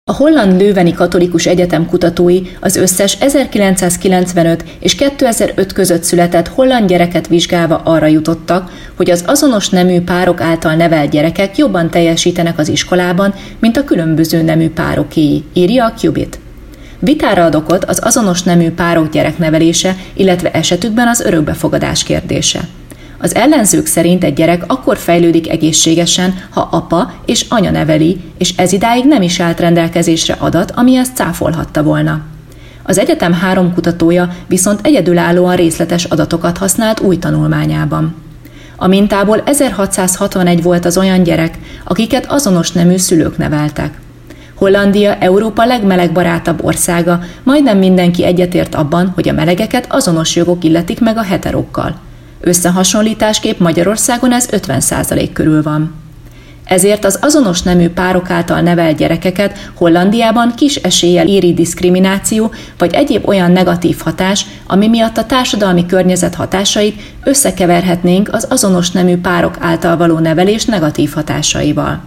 A holland Leuveni Katolikus Egyetem kutatói az összes 1995 és 2005 között született holland gyereket vizsgálva arra jutottak, hogy az azonos nemű párok által nevelt gyerekek jobban teljesítenek az iskolában, mint a különböző nemű párokéi, írja a Qubit. Vitára ad okot az azonos nemű párok gyereknevelése, illetve esetükben az örökbefogadás kérdése. Az ellenzők szerint egy gyerek akkor fejlődik egészségesen, ha apa és anya neveli, és ez idáig nem is állt rendelkezésre adat, ami ezt cáfolhatta volna. Az egyetem 3 kutatója viszont egyedülállóan részletes adatokat használt új tanulmányában. A mintából 1661 volt az olyan gyerek, akiket azonos nemű szülők neveltek. Hollandia Európa legmelegbarátabb országa, majdnem mindenki egyetért abban, hogy a melegeket azonos jogok illetik meg a heterókkal. Összehasonlításképp Magyarországon ez 50% körül van. Ezért az azonos nemű párok által nevelt gyerekeket Hollandiában kis eséllyel éri diszkrimináció vagy egyéb olyan negatív hatás, ami miatt a társadalmi környezet hatásait összekeverhetnénk az azonos nemű párok által való nevelés negatív hatásaival.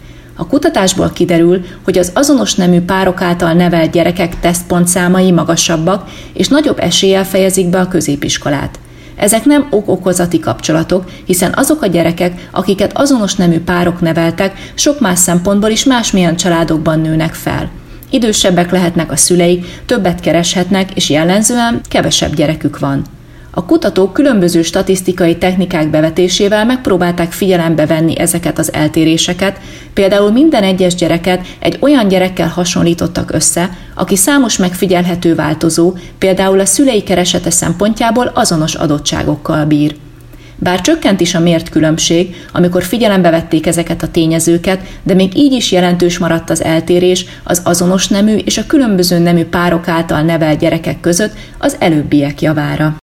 A kutatásból kiderül, hogy az azonos nemű párok által nevelt gyerekek tesztpontszámai magasabbak és nagyobb eséllyel fejezik be a középiskolát. Ezek nem ok-okozati kapcsolatok, hiszen azok a gyerekek, akiket azonos nemű párok neveltek, sok más szempontból is másmilyen családokban nőnek fel. Idősebbek lehetnek a szüleik, többet kereshetnek, és jellemzően kevesebb gyerekük van. A kutatók különböző statisztikai technikák bevetésével megpróbálták figyelembe venni ezeket az eltéréseket, például minden egyes gyereket egy olyan gyerekkel hasonlítottak össze, aki számos megfigyelhető változó, például a szülei keresete szempontjából azonos adottságokkal bír. Bár csökkent is a mért különbség, amikor figyelembe vették ezeket a tényezőket, de még így is jelentős maradt az eltérés az azonos nemű és a különböző nemű párok által nevelt gyerekek között az előbbiek javára.